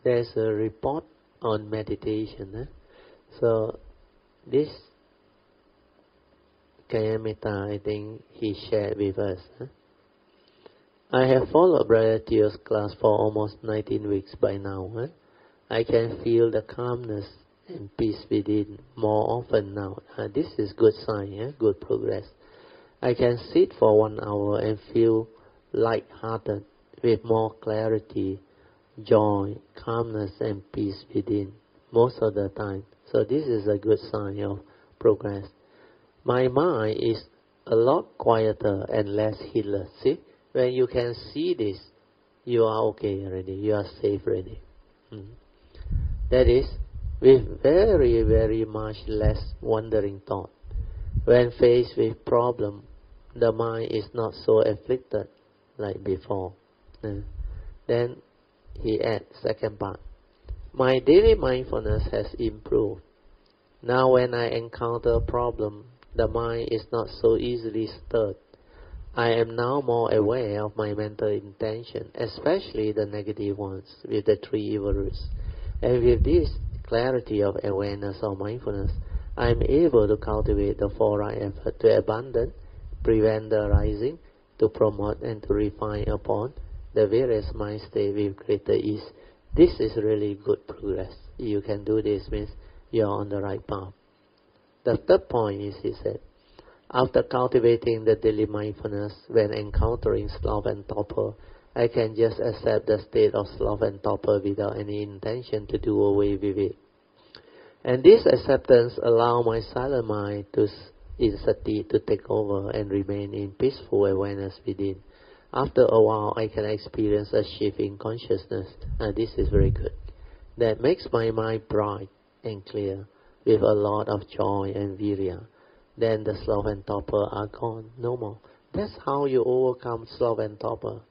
there's a report on meditation. So this Kayamita, I think he shared with us. I have followed Brother Theo's class for almost 19 weeks by now. I can feel the calmness and peace within more often now. This is good sign, good progress. I can sit for 1 hour and feel light-hearted with more clarity, joy, calmness and peace within most of the time. So this is a good sign of progress. My mind is a lot quieter and less heedless. See, when you can see this, you are okay already, you are safe already. That is, with very, very much less wandering thought. When faced with problem, the mind is not so afflicted like before. Then he adds, second part, my daily mindfulness has improved. Now when I encounter a problem, the mind is not so easily stirred. I am now more aware of my mental intention, especially the negative ones, with the 3 evil roots. And with this clarity of awareness or mindfulness, I am able to cultivate the 4 right effort to abandon, prevent the arising, to promote and to refine upon the various mind states with greater ease. This is really good progress. You can do this, means you are on the right path. The third point is, he said, after cultivating the daily mindfulness, when encountering sloth and torpor, I can just accept the state of sloth and torpor without any intention to do away with it. And this acceptance allows my silent mind in sati to take over and remain in peaceful awareness within. After a while, I can experience a shift in consciousness, and this is very good. That makes my mind bright and clear, with a lot of joy and virya. Then the sloth and torpor are gone, no more. That's how you overcome sloth and torpor.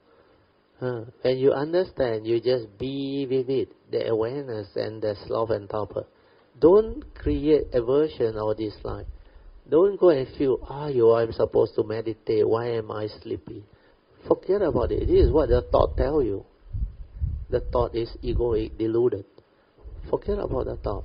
When you understand, you just be with it, the awareness and the sloth and torpor. Don't create aversion or dislike. Don't go and feel, I'm supposed to meditate, why am I sleepy? Forget about it. This is what the thought tells you. The thought is egoic, deluded. Forget about the thought.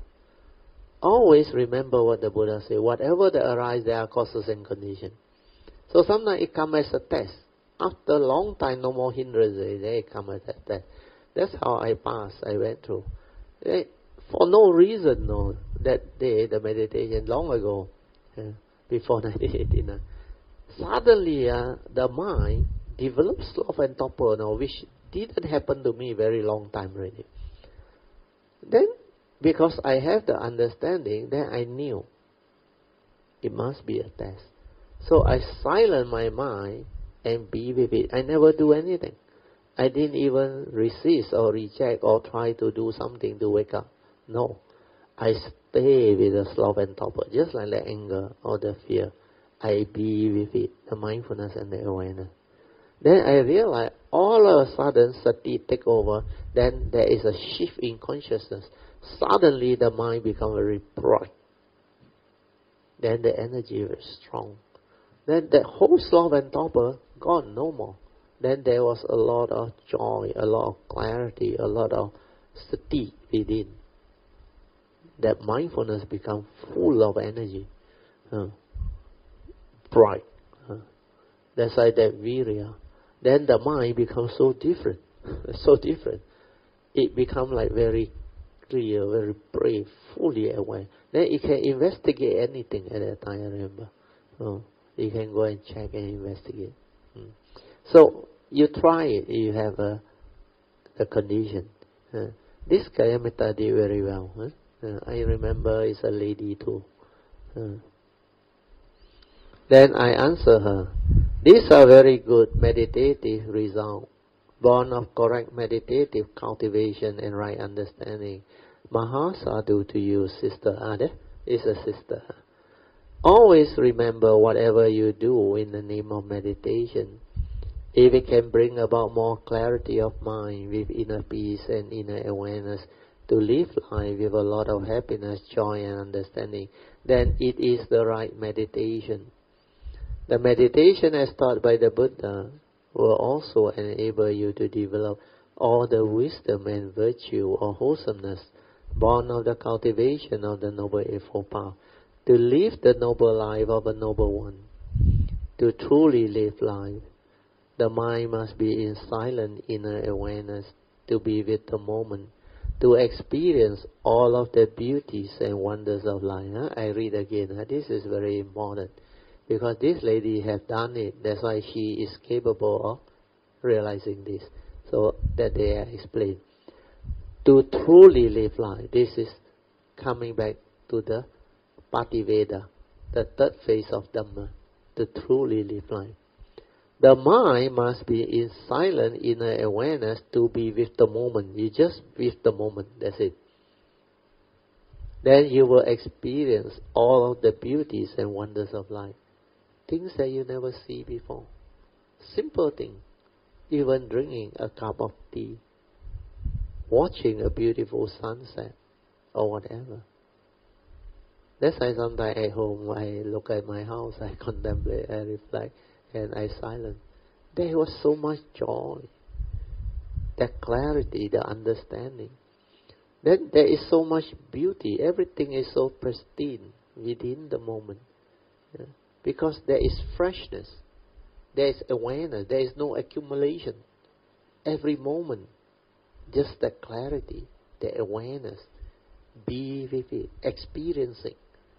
Always remember what the Buddha said. Whatever that arises, there are causes and conditions. So sometimes it comes as a test. After a long time, no more hindrances, they come as a test. That's how I passed, I went through. For no reason, no. That day, the meditation, long ago, before 1989, suddenly the mind developed sloth and torpor, which didn't happen to me very long time already. Then, because I have the understanding, then I knew it must be a test. So I silence my mind and be with it. I never do anything. I didn't even resist or reject or try to do something to wake up. No. I stay with the sloth and torpor, just like the anger or the fear. I be with it, the mindfulness and the awareness. Then I realize all of a sudden sati take over, then there is a shift in consciousness. Suddenly the mind becomes very bright. Then the energy is very strong. Then the whole sloth and torpor gone, no more. Then there was a lot of joy, a lot of clarity, a lot of sati within. That mindfulness becomes full of energy, bright. That's why that virya. Then the mind becomes so different, so different. It becomes like very clear, very brave, fully aware. Then it can investigate anything at that time, I remember. You can go and check and investigate. So you try it, you have the condition. This Kayamita did very well. I remember it's a lady too. Then I answer her, these are very good meditative results, born of correct meditative cultivation and right understanding. Mahasadu to you, sister. That is a sister. Always remember whatever you do in the name of meditation, if it can bring about more clarity of mind with inner peace and inner awareness, to live life with a lot of happiness, joy and understanding, then it is the right meditation. The meditation as taught by the Buddha will also enable you to develop all the wisdom and virtue or wholesomeness born of the cultivation of the Noble Eightfold Path, to live the noble life of a noble one, to truly live life. The mind must be in silent inner awareness, to be with the moment, to experience all of the beauties and wonders of life. I read again. This is very important, because this lady has done it. That's why she is capable of realizing this. So that they are explained. To truly live life, this is coming back to the Pativeda, the third phase of Dhamma, to truly live life. The mind must be in silent inner awareness, to be with the moment. You just with the moment, that's it. Then you will experience all of the beauties and wonders of life. Things that you never see before. Simple things. Even drinking a cup of tea, watching a beautiful sunset, or whatever. That's why sometimes at home I look at my house, I contemplate, I reflect, and I silent. There was so much joy, that clarity, the understanding. Then there is so much beauty. Everything is so pristine within the moment. Yeah? Because there is freshness. There is awareness. There is no accumulation. Every moment, just the clarity, the awareness. Be with it, experiencing.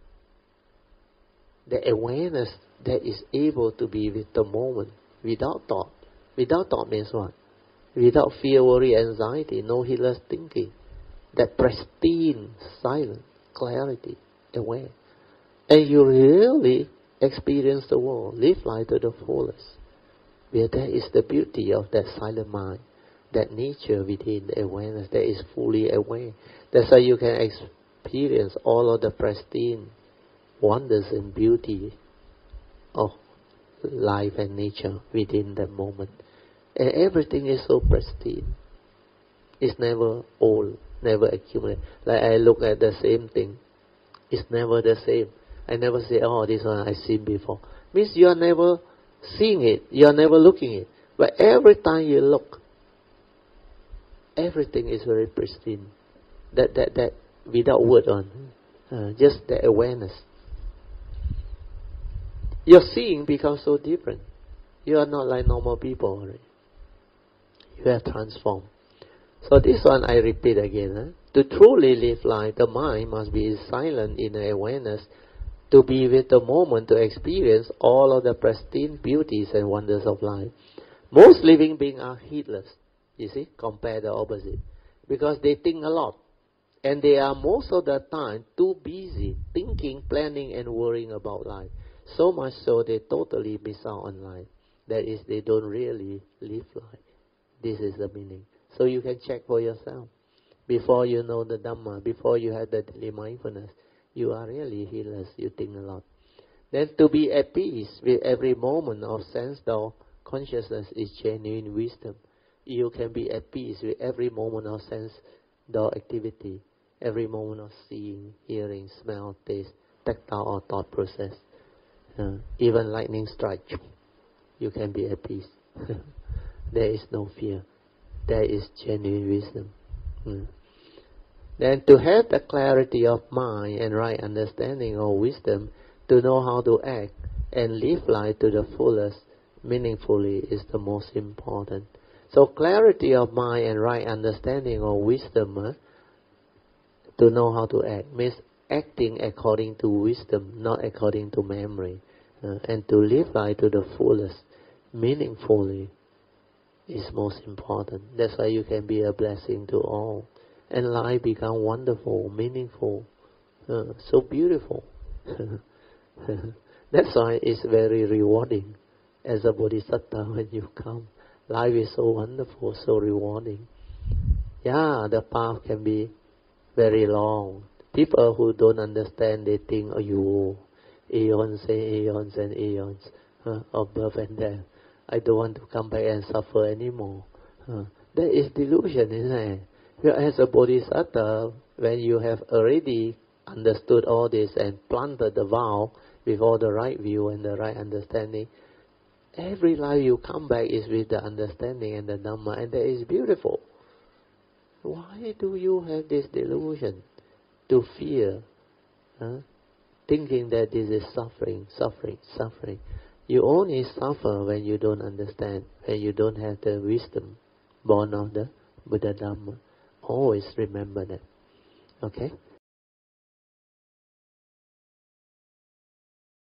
The awareness that is able to be with the moment, without thought. Without thought means what? Without fear, worry, anxiety, no heedless thinking. That pristine, silent, clarity, aware. And you really experience the world, live life to the fullest. Where there is the beauty of that silent mind, that nature within the awareness that is fully aware. That's how you can experience all of the pristine wonders and beauty of life and nature within that moment. And everything is so pristine. It's never old, never accumulate. Like I look at the same thing, it's never the same. I never say, oh, this one I've seen before. Means you are never seeing it, you are never looking it. But every time you look, everything is very pristine. That without word on, just the awareness. Your seeing becomes so different. You are not like normal people already. You have transformed. So this one I repeat again. To truly live life, the mind must be silent in awareness, to be with the moment, to experience all of the pristine beauties and wonders of life. Most living beings are heedless, you see, compare the opposite. Because they think a lot. And they are most of the time too busy thinking, planning and worrying about life. So much so they totally miss out on life. That is, they don't really live life. This is the meaning. So you can check for yourself. Before you know the Dhamma, before you have the daily mindfulness, you are really heedless, you think a lot. Then to be at peace with every moment of sense door consciousness is genuine wisdom. You can be at peace with every moment of sense door activity, every moment of seeing, hearing, smell, taste, tactile or thought process. Even lightning strike, you can be at peace. There is no fear. There is genuine wisdom. Then to have the clarity of mind and right understanding or wisdom, to know how to act and live life to the fullest, meaningfully, is the most important. So clarity of mind and right understanding or wisdom, to know how to act, means acting according to wisdom, not according to memory. And to live life to the fullest, meaningfully, is most important. That's why you can be a blessing to all. And life become wonderful, meaningful, so beautiful. That's why it's very rewarding as a bodhisattva when you come. Life is so wonderful, so rewarding. Yeah, the path can be very long. People who don't understand, they think, oh, you eons and eons of birth and death. I don't want to come back and suffer anymore. That is delusion, isn't it? As a bodhisattva, when you have already understood all this and planted the vow with all the right view and the right understanding, Every life you come back is with the understanding and the Dhamma, and that is beautiful. Why do you have this delusion to fear, thinking that this is suffering, suffering, suffering? You only suffer when you don't understand, when you don't have the wisdom born of the Buddha Dhamma. Always remember that. Okay?